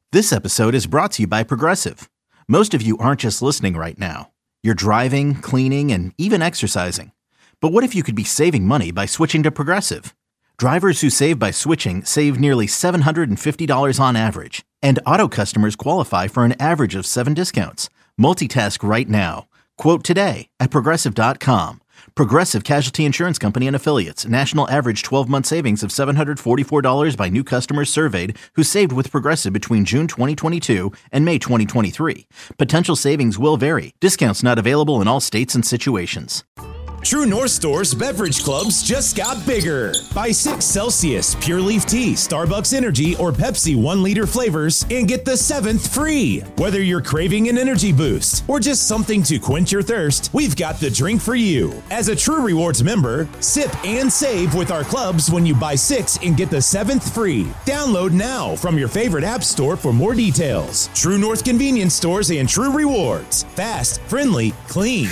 This episode is brought to you by Progressive. Most of you aren't just listening right now. You're driving, cleaning, and even exercising. But what if you could be saving money by switching to Progressive? Drivers who save by switching save nearly $750 on average. And auto customers qualify for an average of 7 discounts. Multitask right now. Quote today at Progressive.com. Progressive Casualty Insurance Company and Affiliates. National average 12-month savings of $744 by new customers surveyed who saved with Progressive between June 2022 and May 2023. Potential savings will vary. Discounts not available in all states and situations. True North Store's beverage clubs just got bigger. Buy 6 Celsius, Pure Leaf Tea, Starbucks Energy, or Pepsi 1-liter flavors and get the 7th free. Whether you're craving an energy boost or just something to quench your thirst, we've got the drink for you. As a True Rewards member, sip and save with our clubs when you buy 6 and get the 7th free. Download now from your favorite app store for more details. True North Convenience Stores and True Rewards. Fast, friendly, clean.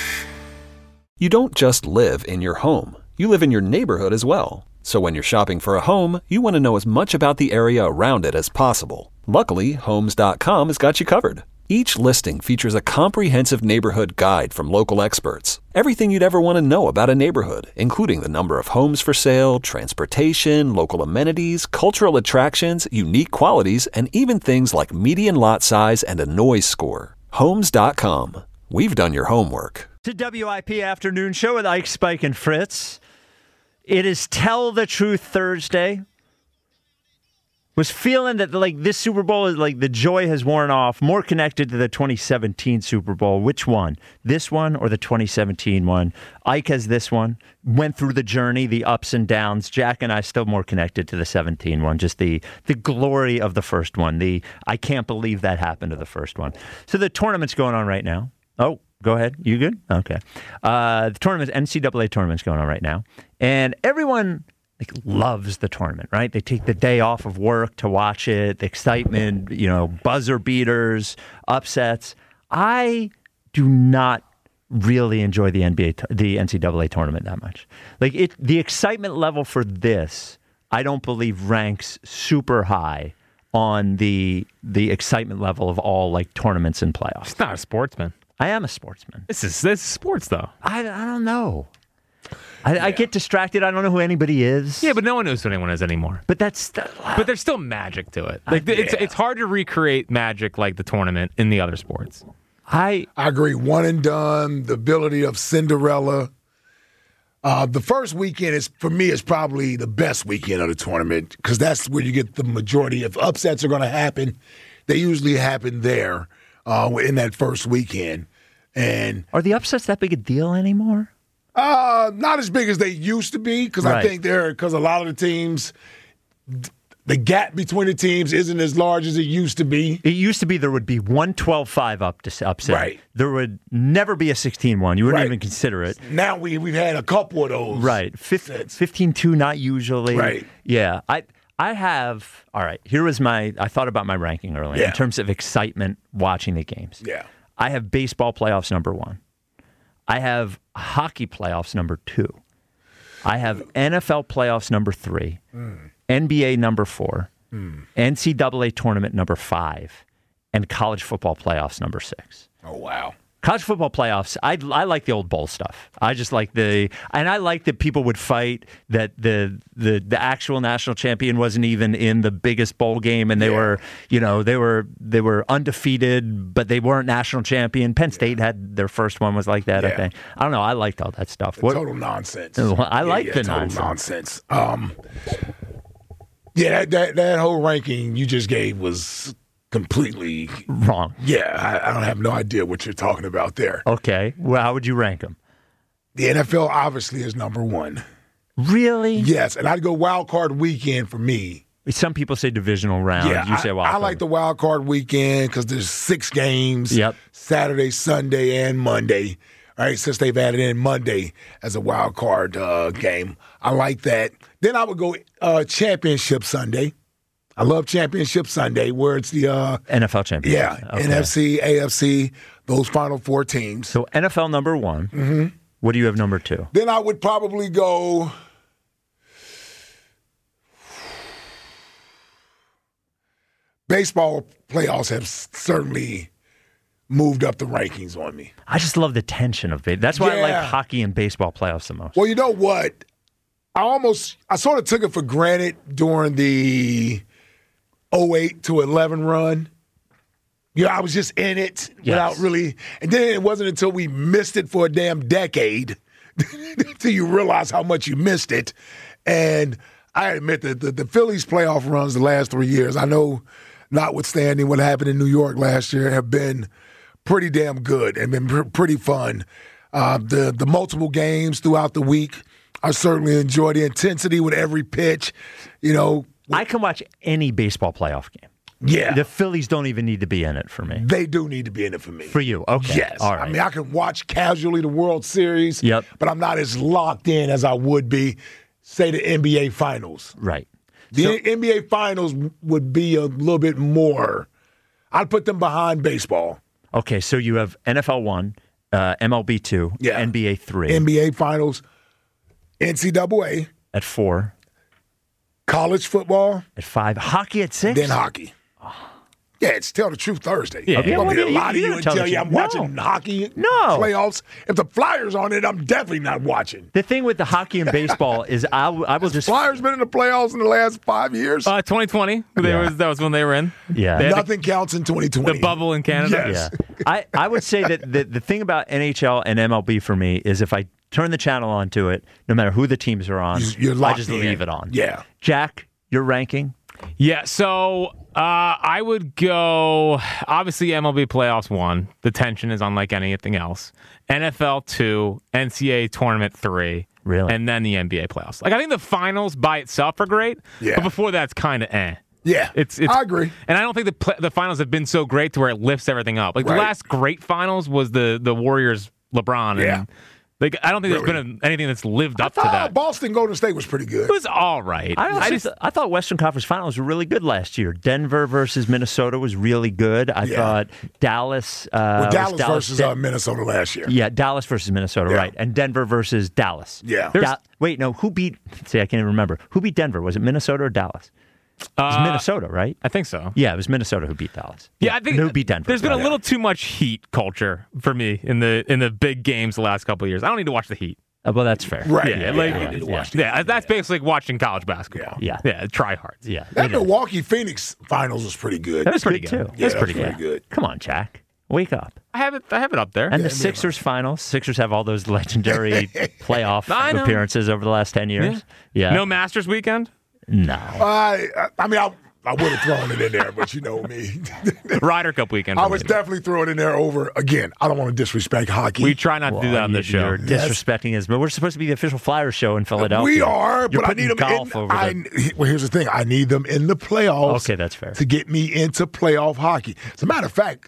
You don't just live in your home. You live in your neighborhood as well. So when you're shopping for a home, you want to know as much about the area around it as possible. Luckily, Homes.com has got you covered. Each listing features a comprehensive neighborhood guide from local experts. Everything you'd ever want to know about a neighborhood, including the number of homes for sale, transportation, local amenities, cultural attractions, unique qualities, and even things like median lot size and a noise score. Homes.com. We've done your homework. To WIP Afternoon Show with Ike, Spike, and Fritz. It is Tell the Truth Thursday. Was feeling that this Super Bowl is the joy has worn off. More connected to the 2017 Super Bowl. Which one? This one or the 2017 one? Ike has this one. Went through the journey, the ups and downs. Jack and I still more connected to the 17 one. Just the glory of the first one. I can't believe that happened to the first one. So the tournament's going on right now. Oh. Go ahead. You good? Okay. The NCAA tournament's going on right now. And everyone loves the tournament, right? They take the day off of work to watch it, the excitement, buzzer beaters, upsets. I do not really enjoy the NCAA tournament that much. The excitement level for this, I don't believe ranks super high on the excitement level of all tournaments and playoffs. It's not a sportsman. I am a sportsman. This is sports, though. I don't know. I get distracted. I don't know who anybody is. Yeah, but no one knows who anyone is anymore. But but there's still magic to it. It's hard to recreate magic like the tournament in the other sports. I agree. One and done. The ability of Cinderella. The first weekend is probably the best weekend of the tournament because that's where you get the majority. If upsets are going to happen, they usually happen there. In that first weekend. And are the upsets that big a deal anymore? Not as big as they used to be because I think because a lot of the teams, the gap between the teams isn't as large as it used to be. It used to be there would be one 12-5 upset. Right. There would never be a 16-1. You wouldn't even consider it. Now we've had a couple of those. Right. 15-2, not usually. Right. Yeah. I have, all right, I thought about my ranking earlier in terms of excitement watching the games. Yeah. I have baseball playoffs number 1. I have hockey playoffs number 2. I have NFL playoffs number 3. NBA number 4. NCAA tournament number 5. And college football playoffs number 6. Oh, wow. College football playoffs, I like the old bowl stuff. I just like and I like that people would fight that the actual national champion wasn't even in the biggest bowl game, and they were undefeated, but they weren't national champion. Penn State had their first one was like that. I think. I don't know. I liked all that stuff. Total nonsense. I like the total nonsense. That whole ranking you just gave was completely wrong. Yeah, I don't have no idea what you're talking about there. Okay. Well, how would you rank them? The NFL obviously is number 1. Really? Yes, and I'd go wild card weekend for me. Some people say divisional round. Yeah, you say wild card. I like the wild card weekend because there's 6 games. Yep. Saturday, Sunday, and Monday. All right, since they've added in Monday as a wild card game. I like that. Then I would go Championship Sunday. I love Championship Sunday where it's the NFL Championship. Yeah, okay. NFC, AFC, those final 4 teams. So NFL number 1. Mm-hmm. What do you have number 2? Then I would probably go baseball playoffs have certainly moved up the rankings on me. I just love the tension of it. That's why I Yeah. like hockey and baseball playoffs the most. Well, you know what? I sort of took it for granted during the 08 to 11 run. I was just in it without really, and then it wasn't until we missed it for a damn decade till you realize how much you missed it. And I admit that the Phillies playoff runs the last 3 years, I know, notwithstanding what happened in New York last year, have been pretty damn good and been pretty fun. The multiple games throughout the week, I certainly enjoy the intensity with every pitch. I can watch any baseball playoff game. Yeah. The Phillies don't even need to be in it for me. They do need to be in it for me. For you, okay. Yes. All right. I mean, I can watch casually the World Series, Yep. but I'm not as locked in as I would be, say, the NBA Finals. Right. The NBA Finals would be a little bit more. I'd put them behind baseball. Okay, so you have NFL 1, MLB 2, Yeah. NBA 3 NBA Finals, NCAA, at 4, college football, at 5, hockey at 6. then hockey. Yeah, it's Tell the Truth Thursday. Yeah. I'm going to be a you lot of you gotta and tell tell the you truth. I'm watching hockey playoffs. If the Flyers on it, I'm definitely not watching. The thing with the hockey and baseball is I will just Flyers been in the playoffs in the last 5 years. 2020, that was when they were in. Yeah. They had Nothing counts in 2020. the bubble in Canada. Yes. Yeah. I would say that the thing about NHL and MLB for me is if I turn the channel onto it, no matter who the teams are on, You're I locked just in. leave it on. Yeah. Jack, your ranking? Yeah, so I would go, obviously, MLB playoffs 1. The tension is unlike anything else. NFL 2, NCAA tournament 3. Really? And then the NBA playoffs. Like, I think the finals by itself are great, Yeah. but before that's kind of eh. Yeah. It's I agree. And I don't think the finals have been so great to where it lifts everything up. Like, Right. the last great finals was the Warriors LeBron. Yeah. And, like, I don't think there's been anything that's lived up to that. Boston Golden State was pretty good. It was all right. I thought Western Conference Finals were really good last year. Denver versus Minnesota was really good. I thought Dallas. Dallas versus Minnesota last year. Yeah, Dallas versus Minnesota, Yeah. right? And Denver versus Dallas. Yeah. Wait, no. Who beat? See, I can't even remember. Who beat Denver? Was it Minnesota or Dallas? It was Minnesota, right? I think so. Yeah, it was Minnesota who beat Dallas. Yeah, I think who beat Denver. There's been a little too much Heat culture for me in the big games the last couple of years. I don't need to watch the Heat. Well, that's fair. Right. Yeah, that's basically like watching college basketball. Yeah. Try hard. Yeah, That it is. Milwaukee Phoenix Finals was pretty good. That was pretty good good. too. Yeah, That's pretty that's good. good. Come on, Jack. Wake up. I have it up there. And the Sixers finals. Sixers have all those legendary playoff I know. appearances over the last 10 years. Yeah. No Masters weekend. No. I mean, I would have thrown it in there, but you know me. Ryder Cup weekend. I for was me. definitely throwing it in there over, again, I don't want to disrespect hockey. We try not to do that on this You're show. disrespecting us, but we're supposed to be the official Flyers show in Philadelphia. We are, You're but I putting need them golf in. over there. Well, here's the thing. I need them in the playoffs. Okay, that's fair. To get me into playoff hockey. As a matter of fact,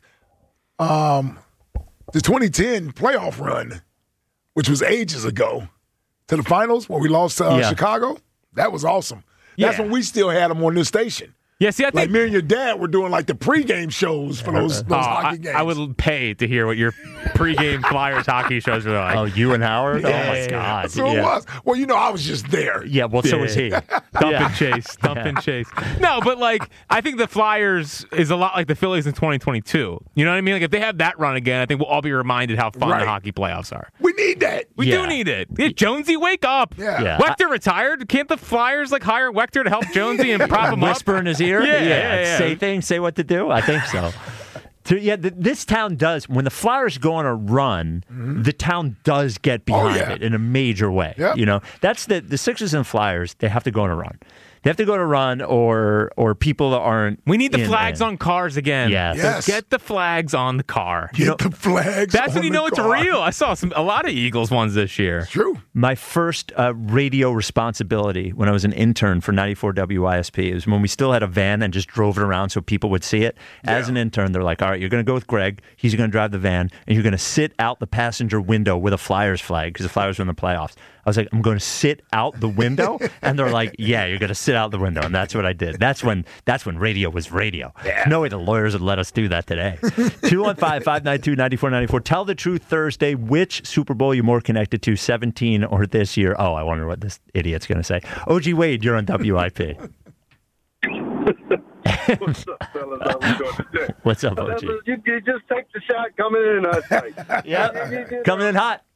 the 2010 playoff run, which was ages ago, to the finals when we lost to Chicago, that was awesome. That's Yeah. when we still had them on this station. Yeah, see, I Like think me and your dad were doing like the pregame shows for those hockey games. I would pay to hear what your pregame Flyers hockey shows were like. Oh, you and Howard? Oh, my Yeah. God. So it was. Well, you know, I was just there. Yeah, well, so was he. Dump and chase. Dump and chase. No, but like, I think the Flyers is a lot like the Phillies in 2022. You know what I mean? Like, if they have that run again, I think we'll all be reminded how fun Right. the hockey playoffs are. We need that. We Yeah. do need it. Yeah, Jonesy, wake up. Yeah. Yeah. Wechter retired. Can't the Flyers like hire Wechter to help Jonesy and prop him up? Whisper in his ear? Yeah. Say things, say what to do? I think so. This town does, when the Flyers go on a run, the town does get behind yeah. it in a major way. Yep. You know, that's the Sixers and Flyers, they have to go on a run. They have to go on a run or people that aren't. We need the in flags it. on cars again. Yes. Yes. Get the flags on the car. Get the flags. That's on when you the know it's car. real. I saw a lot of Eagles ones this year. True. My first radio responsibility when I was an intern for 94 WISP is when we still had a van and just drove it around so people would see it. As an intern, they're like, all right, you're going to go with Greg. He's going to drive the van, and you're going to sit out the passenger window with a Flyers flag because the Flyers were in the playoffs. I was like, I'm going to sit out the window. And they're like, yeah, you're going to sit out the window. And that's what I did. That's when radio was radio. No way the lawyers would let us do that today. 215-592-9494. Tell the truth Thursday. Which Super Bowl you more connected to, 17 or this year? Oh, I wonder what this idiot's going to say. OG Wade, you're on WIP. What's up, fellas? How we doing today? What's up, OG? You just take the shot coming in last night. Yeah, coming in hot.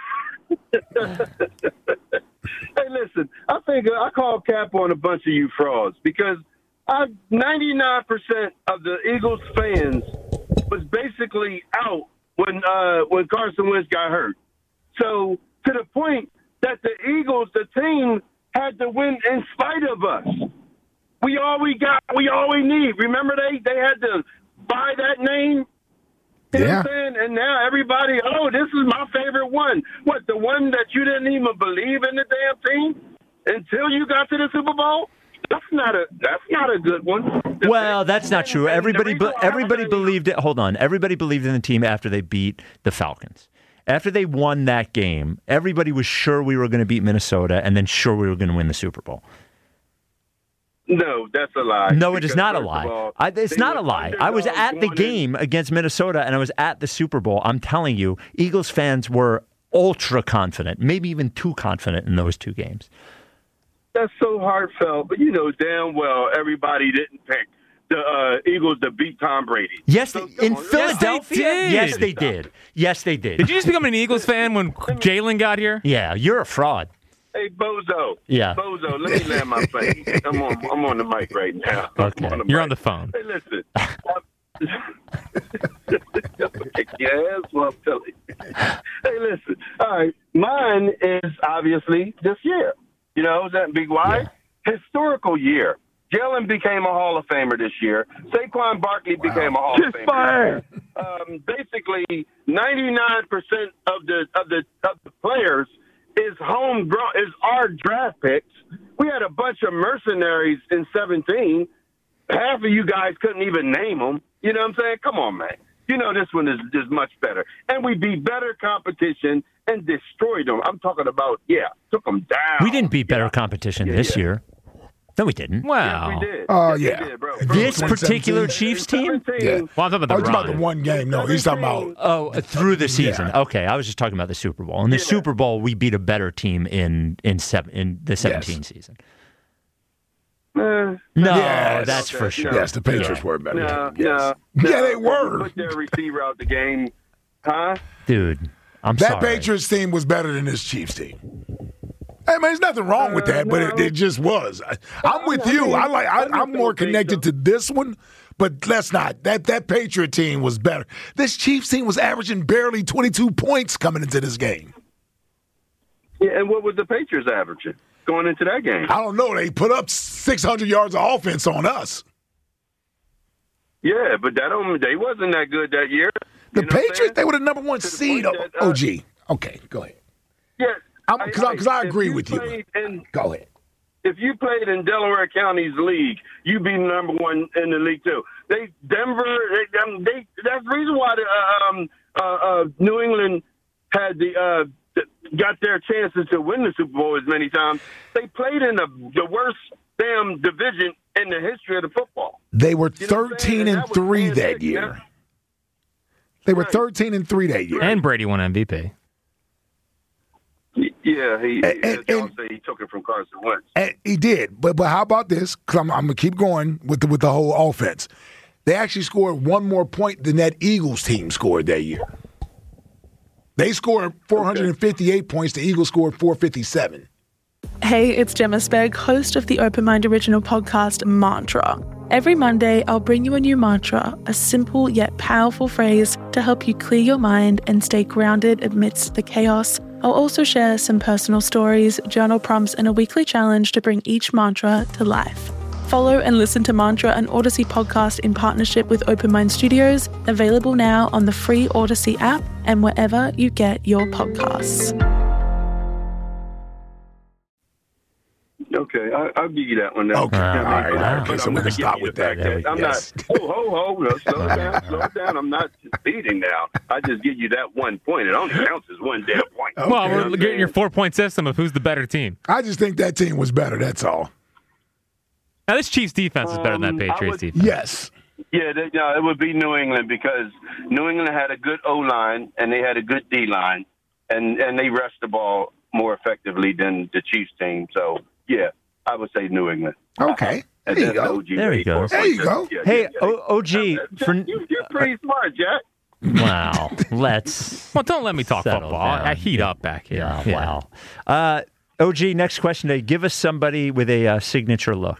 Hey, listen, I think I call cap on a bunch of you frauds because 99% of the Eagles fans was basically out when Carson Wentz got hurt. So to the point that the Eagles, the team, had to win in spite of us. We all we got, we all we need. Remember they had to buy that name? You know what I'm saying? And now everybody, this is my favorite one. What, the one that you didn't even believe in the damn team until you got to the Super Bowl? That's not a good one. Well, that's not true. Everybody believed it. Hold on. Everybody believed in the team after they beat the Falcons. After they won that game, everybody was sure we were going to beat Minnesota and then sure we were going to win the Super Bowl. No, that's a lie. No, it is not a lie. It's not a lie. I was at the game against Minnesota and I was at the Super Bowl. I'm telling you, Eagles fans were ultra confident, maybe even too confident in those two games. That's so heartfelt, but you know damn well everybody didn't pick the Eagles to beat Tom Brady. Yes, in Philadelphia. Yes, they did. Yes, they did. Did you just become an Eagles fan when Jalen got here? Yeah, you're a fraud. Hey, Bozo. Yeah. Bozo, let me land my plane. I'm on the mic right now. Okay. You're on the phone. Hey, listen. Kick your ass, well, I'm telling you. Hey, listen. All right. Mine is obviously this year. You know, is that big why? Yeah. Historical year. Jalen became a Hall of Famer this year. Saquon Barkley became a Hall of Famer. Basically, 99% of the players is homegrown, is our draft picks. We had a bunch of mercenaries in 17. Half of you guys couldn't even name them. You know what I'm saying? Come on, man. You know this one is much better. And we beat better competition and destroyed them. I'm talking about, took them down. We didn't beat better competition this year. No, we didn't. Wow. Yes, we did. Yeah. We did, bro. This particular Chiefs team? Yeah. Well, I'm talking about the about the one game. No, he's talking about through the season. Yeah. Okay, I was just talking about the Super Bowl. In the Super Bowl, we beat a better team in the 17 season. That's for sure. Yes, the Patriots were better. No. Yeah, they were. Put their receiver out the game, huh? Dude, I'm sorry. That Patriots team was better than this Chiefs team. Hey, man, there's nothing wrong with that, but it just was. I'm with you. I'm more connected to this one, but let's not. That Patriot team was better. This Chiefs team was averaging barely 22 points coming into this game. Yeah, and what was the Patriots averaging going into that game? I don't know. They put up 600 yards of offense on us. Yeah, but they wasn't that good that year. The Patriots, they were the number one seed. OG. Okay, go ahead. Yeah. Because I agree with you. Go ahead. If you played in Delaware County's league, you'd be number one in the league too. That's the reason why the New England had got their chances to win the Super Bowl as many times. They played in the worst damn division in the history of the football. They were 13-3 that year. They were 13-3 that year. And Brady won MVP. Yeah, he took it from Carson Wentz. And he did, but how about this? Because I'm going to keep going with the whole offense. They actually scored one more point than that Eagles team scored that year. They scored 458 points. The Eagles scored 457. Hey, it's Gemma Spegg, host of the Open Mind original podcast, Mantra. Every Monday, I'll bring you a new mantra, a simple yet powerful phrase to help you clear your mind and stay grounded amidst the chaos. I'll also share some personal stories, journal prompts, and a weekly challenge to bring each mantra to life. Follow and listen to Mantra, an Odyssey podcast in partnership with Open Mind Studios, available now on the free Odyssey app and wherever you get your podcasts. Okay, I'll give you that one. Okay, all right. Okay, so we can stop with that. I'm not. No, slow down. I'm not beating now. I just give you that 1 point. It only counts as one damn point. Okay. Well, we're getting your 4-point system of who's the better team. I just think that team was better. That's all. Now, this Chiefs defense is better than that Patriots defense. Yes. Yeah, it would be New England because New England had a good O-line and they had a good D-line, and they rushed the ball more effectively than the Chiefs team. So, yeah, I would say New England. Okay. And There you that's go. OG There he Wade. goes. There you go. Hey, OG. You're pretty smart, Jack. Wow. Let's. Well, don't let me talk Settle football. down. I heat up back here. Yeah, wow. OG, next question today. Give us somebody with a signature look.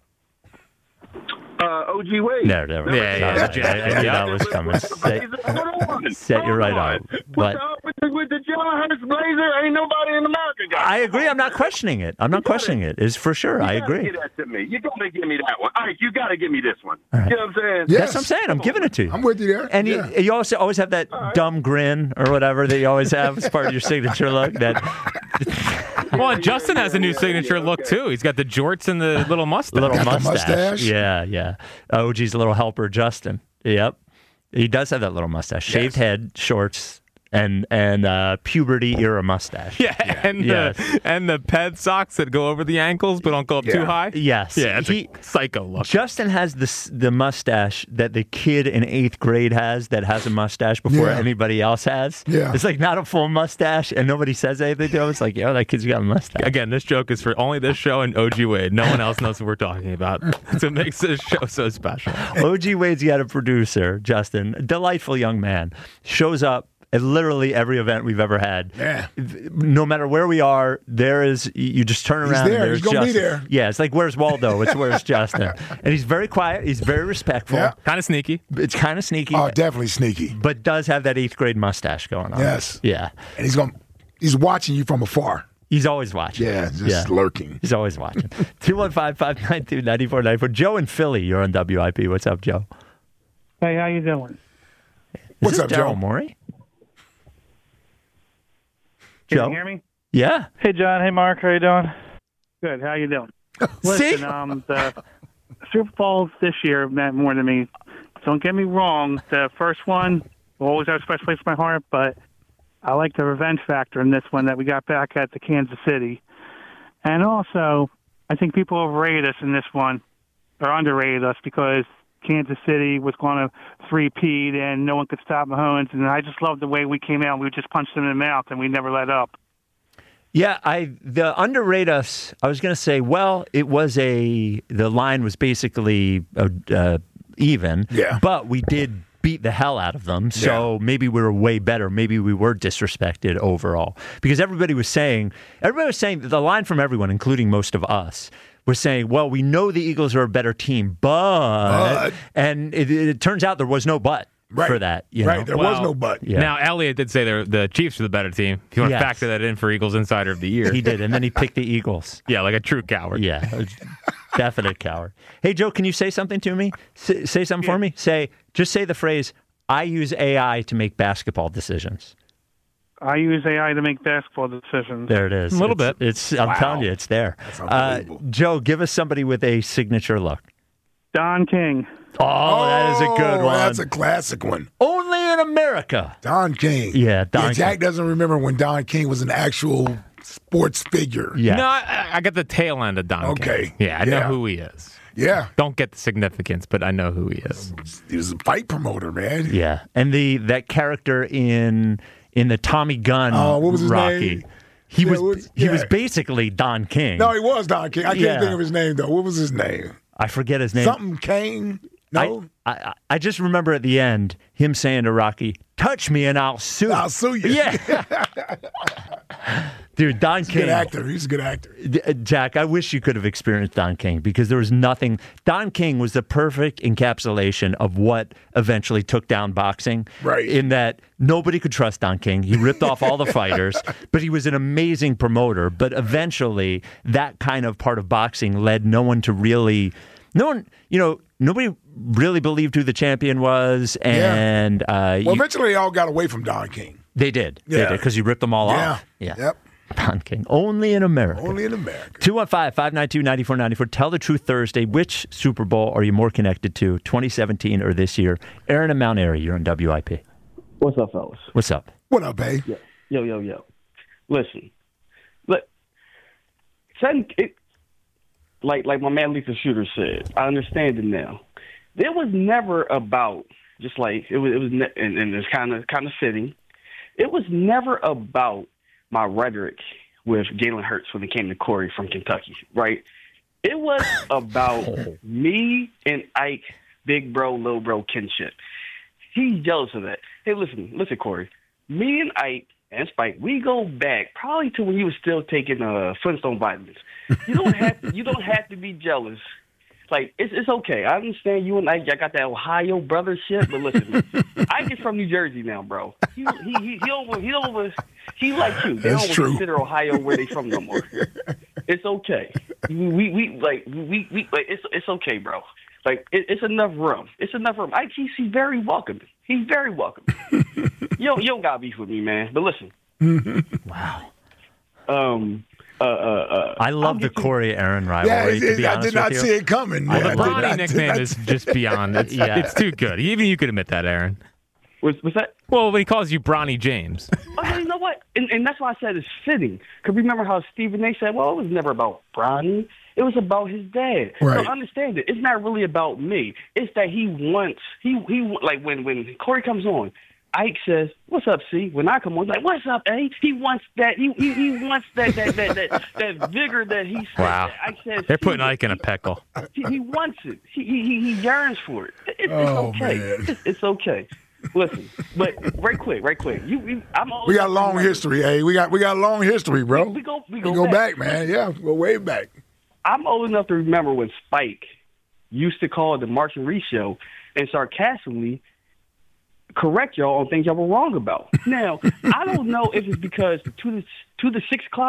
OG Wade. There. Yeah. I knew that was coming. Set you right on. But With the Jalen Hurts blazer, ain't nobody in America got it. I agree. I'm not questioning it. It's for sure. I agree. You gotta give that to me. You gotta give me that one. All right, you gotta give me this one. You know what I'm saying? Yes. That's what I'm saying. I'm giving it to you. I'm with you there. And Yeah. you also always have that dumb grin or whatever that you always have as part of your signature look. Well, and Justin has a new signature look too. He's got the jorts and the little mustache. Little Got the mustache. mustache? Yeah. OG's little helper, Justin. Yep. He does have that little mustache. Shaved head, shorts, and puberty era mustache. Yeah, and the ped socks that go over the ankles but don't go up too high. Yes. Yeah, it's a psycho look. Justin has the mustache that the kid in 8th grade has that has a mustache before anybody else has. Yeah. It's like not a full mustache and nobody says anything to him. It's like, yo, that kid's got a mustache. Again, this joke is for only this show and OG Wade. No one else knows what we're talking about. That's what makes this show so special. OG Wade's got a producer, Justin, a delightful young man, shows up at literally every event we've ever had. Yeah. No matter where we are, you just turn around. He's there. And there's He's gonna be Justin. there. Yeah, it's like, where's Waldo? It's where's Justin. And he's very quiet. He's very respectful. Yeah. Kind of sneaky. It's kind of sneaky. Oh, definitely sneaky. But does have that 8th grade mustache going on. Yes. Yeah. And he's watching you from afar. He's always watching. Yeah, just lurking. He's always watching. 215-592-9494. Joe in Philly, you're on WIP. What's up, Joe? Hey, how you doing? What's this up, Joe? Daryl Morey? Can Joe? you hear me? Yeah. Hey, John. Hey, Mark. How you doing? Good. How you doing? See? Listen, the Super Bowls this year meant more to me. Don't get me wrong. The first one will always have a special place in my heart, but I like the revenge factor in this one that we got back at the Kansas City. And also, I think people overrated us in this one, or underrated us, because Kansas City was going to three-peat and no one could stop Mahomes. And I just loved the way we came out. We just punched them in the mouth and we never let up. Yeah, the underrate us. I was going to say, well, the line was basically even. Yeah. But we did beat the hell out of them. So maybe we were way better. Maybe we were disrespected overall because everybody was saying that the line from everyone, including most of us, was saying, well, we know the Eagles are a better team, but and it turns out there was no but. For that, there was no but. Yeah. Now, Elliott did say the Chiefs are the better team. If you want to factor that in for Eagles Insider of the Year. He did, and then he picked the Eagles. Yeah, like a true coward. Yeah, definite coward. Hey, Joe, can you say something to me? Say something for me. Just say the phrase, I use AI to make basketball decisions. I use AI to make basketball decisions. There it is. A little bit. I'm telling you, it's there. That's unbelievable. Joe, give us somebody with a signature look. Don King. Oh, that is a good one. That's a classic one. Only in America. Don King. Yeah, Don King. Jack doesn't remember when Don King was an actual sports figure. Yeah. No, I got the tail end of Don King. Okay. Yeah, I know who he is. Yeah. Don't get the significance, but I know who he is. He was a fight promoter, man. Yeah. And that character in the Tommy Gunn what was his Rocky. name? He was basically Don King. No, he was Don King. I can't think of his name, though. What was his name? I forget his name. Something Kane? No? I just remember at the end him saying to Rocky, touch me and I'll sue you. I'll sue you. Yeah. Dude, Don King. Good actor. He's a good actor. Jack, I wish you could have experienced Don King because there was nothing. Don King was the perfect encapsulation of what eventually took down boxing. Right. In that nobody could trust Don King. He ripped off all the fighters, but he was an amazing promoter. But eventually, that kind of part of boxing led nobody really believed who the champion was. And eventually they all got away from Don King. They did. Yeah. They did because he ripped them all off. Yeah. Yep. Don King. Only in America. Only in America. 215-592-9494. Tell the Truth Thursday. Which Super Bowl are you more connected to, 2017 or this year? Aaron in Mount Airy, you're on WIP. What's up, fellas? What's up? What up, babe? Yo. Listen. Like my man Lisa Shooter said, I understand it now. It was never about just like it was and it's kind of fitting. It was never about my rhetoric with Jalen Hurts when it came to Corey from Kentucky, right? It was about me and Ike, big bro, little bro kinship. He's jealous of that. Hey, listen, Corey. Me and Ike and Spike, we go back probably to when he was still taking Flintstone vitamins. You don't have to be jealous. Like, it's okay. I understand you and Ike, I got that Ohio brother shit, but listen, Ike is from New Jersey now, bro. He like you. They don't consider Ohio where they from no more. It's okay. It's okay, bro. Like, it's enough room. It's enough room. Ike, he's very welcoming. He's very welcoming. You don't got beef with me, man. But listen. Wow. I love the Corey Aaron rivalry. I did not see it coming. The Bronny nickname is just beyond. It's too good. Even you could admit that, Aaron. What's that? Well, when he calls you Bronny James. You know what? And that's why I said it's fitting. Because remember how Stephen A. said, well, it was never about Bronny. It was about his dad. Right. So understand it. It's not really about me. It's that he wants, like when Corey comes on, Ike says, "What's up, C?" When I come on, he's like, "What's up, A?" He wants that. He wants that vigor that he said. Wow. Ike says, they're putting Ike in a pickle. He wants it. He yearns for it. It's okay. Man. It's okay. Listen, but right quick. We got a long history, eh? We got a long history, bro. We go back, man. Yeah, we go way back. I'm old enough to remember when Spike used to call it the March and Reese show and sarcastically correct y'all on things y'all were wrong about. Now, I don't know if it's because to the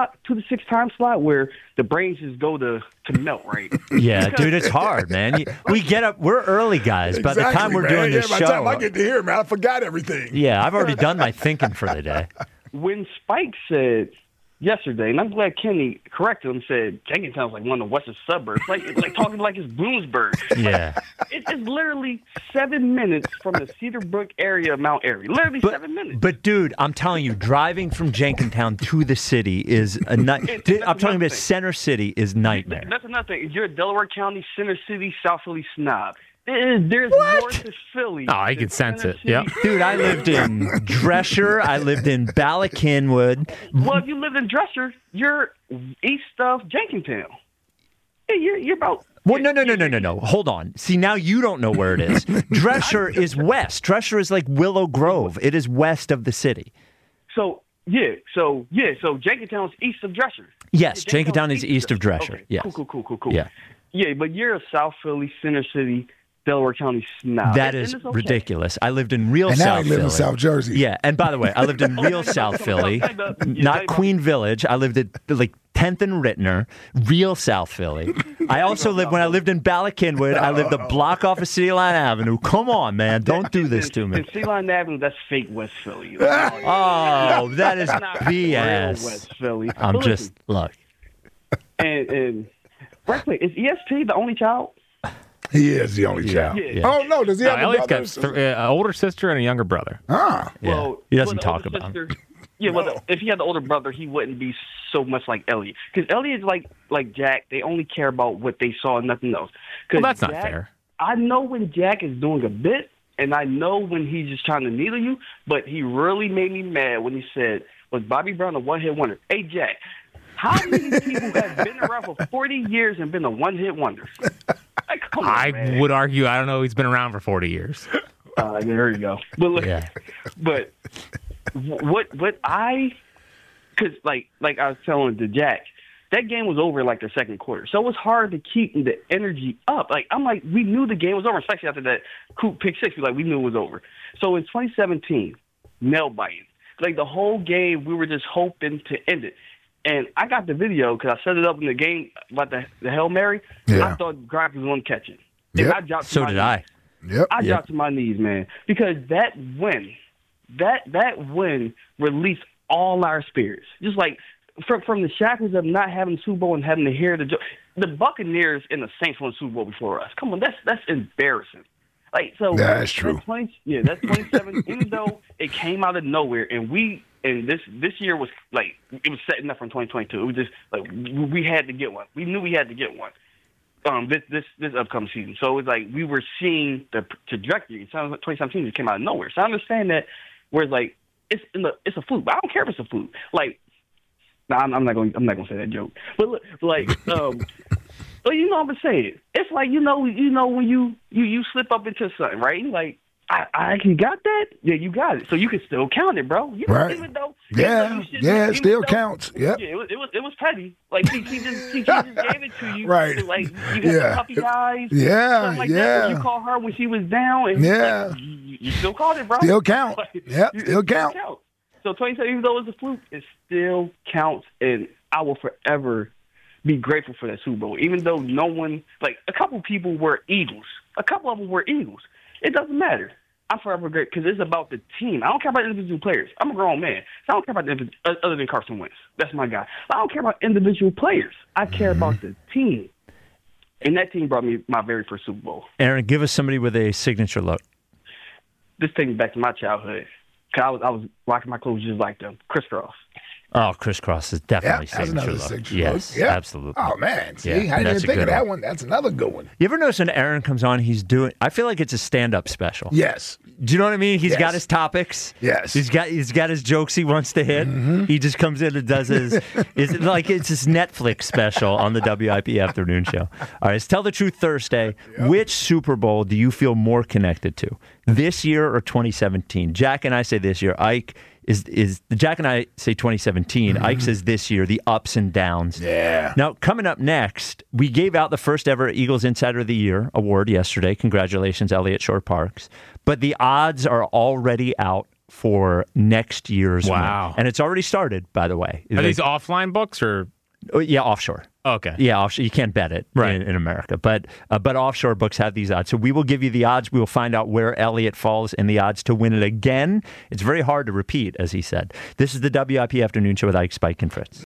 6 time slot where the brains just go to melt, right? Yeah, dude, it's hard, man. We get up, we're early guys. By the time we're doing this by show, the time I get to here, man, I forgot everything. Yeah, I've already done my thinking for the day. When Spike said yesterday, and I'm glad Kenny corrected him, said Jenkintown's like one of the western suburbs, like talking like it's Bloomsburg. Yeah. It's literally 7 minutes from the Cedar Brook area of Mount Airy. Literally 7 minutes. But, dude, I'm telling you, driving from Jenkintown to the city is a nightmare. I'm talking about Center City is nightmare. That's another thing. You're a Delaware County, Center City, South Philly snob. There's more to Philly. Oh, I can sense it. Yeah, dude, I lived in Dresher. I lived in Bala Cynwyd. Well, if you lived in Dresher, you're east of Jenkintown. Yeah, you're about. Well, no. Hold on. See, now you don't know where it is. Dresher is west. Dresher is like Willow Grove. It is west of the city. So Jenkintown is east of Dresher. Yes, Jenkintown is east of Dresher. Okay. Yes. Cool. Yeah, but you're a South Philly, Center City, Delaware County snob. That is ridiculous. I lived in real South Philly. And now I live in South Jersey. Yeah, and by the way, I lived in real South Philly, not Queen Village. I lived at like 10th and Rittner, real South Philly. I also lived, when I lived in Bala Cynwyd, I lived a block off of City Line Avenue. Come on, man. Don't do this to me. City Line Avenue, that's fake West Philly. Oh, that is BS. West Philly. I'm just, look. And frankly, is ESP the only child? He is the only child. Yeah. Oh, no. Does he have a Elliot's brother? got an older sister and a younger brother. Ah. Yeah. Well, He doesn't talk about him. Yeah, well, if he had the older brother, he wouldn't be so much like Elliot. Because Elliot's like Jack. They only care about what they saw and nothing else. Well, that's not fair. I know when Jack is doing a bit, and I know when he's just trying to needle you, but he really made me mad when he said, was Bobby Brown a one-hit wonder? Hey, Jack, how many people have been around for 40 years and been a one-hit wonder? Like, come on, I man. would argue, I don't know, he's been around for 40 years. There you go. But look, but what I, because like I was telling to Jack, that game was over like the second quarter, so it was hard to keep the energy up. Like I'm like, we knew the game was over, especially after that Coop pick six. We knew it was over. So in 2017, nail biting, like the whole game, we were just hoping to end it. And I got the video because I set it up in the game about the Hail Mary. Yeah. I thought Grimes was going to catch it. Yep. And I dropped to So my did knees. I. Yep. I dropped to my knees, man, because that win released all our spirits. Just like from the shackles of not having the Super Bowl and having to hear the Buccaneers and the Saints won the Super Bowl before us. Come on, that's embarrassing. Like so, that's true. That's 27. Even though it came out of nowhere, and this year was like it was setting up from 2022. It was just like we had to get one. We knew we had to get one. This upcoming season. So it was like we were seeing the trajectory. It sounds like 2017 just came out of nowhere. So I understand that. Whereas like it's a fluke. But I don't care if it's a fluke. Like I'm not going to say that joke. But look, like Well, you know what I'm saying. It's like you know when you slip up into something, right? You're like, I actually got that. Yeah, you got it. So you can still count it, bro. You know, Right. even though It still counts. Yep. Yeah, it was petty. Like he just gave it to you. Right. So, like you got the puppy eyes. Yeah, Stuff like yeah. that. You call her when she was down. And Yeah. like, you still called it, bro. Still count. Like, Yep, you- still it count. So 27, even though it's a fluke, it still counts, and I will forever be grateful for that Super Bowl. Even though no one, like a couple people were Eagles, a couple of them were Eagles. It doesn't matter. I'm forever great because it's about the team. I don't care about individual players. I'm a grown man, so I don't care about other than Carson Wentz. That's my guy. I don't care about individual players. I care about the team, and that team brought me my very first Super Bowl. Aaron, give us somebody with a signature look. This takes me back to my childhood. Cause I was rocking my clothes just like them, crisscross. Oh, crisscross is definitely Yep, that's signature another look. signature Yes, look. Yep. absolutely. Oh, man. See, Yeah, I didn't that's even a think of good that one. one. That's another good one. You ever notice when Aaron comes on, I feel like it's a stand-up special. Yes. Do you know what I mean? He's Yes. got his topics. Yes. He's got his jokes he wants to hit. He just comes in and does his it's like it's his Netflix special on the WIP afternoon show. All right, it's Tell the Truth Thursday. Which Super Bowl do you feel more connected to? This year or 2017? Jack and I say this year. Ike is Jack and I say 2017. Ike says this year, the ups and downs. Yeah. Now, coming up next, we gave out the first ever Eagles Insider of the Year award yesterday. Congratulations, Elliott Shore-Parks. But the odds are already out for next year's Wow. win. And it's already started, by the way. Are these offline books or? Oh, yeah, offshore. Okay. Yeah, offshore. You can't bet it in America, but offshore books have these odds. So we will give you the odds. We will find out where Elliott falls in the odds to win it again. It's very hard to repeat, as he said. This is the WIP Afternoon Show with Ike, Spike, and Fritz.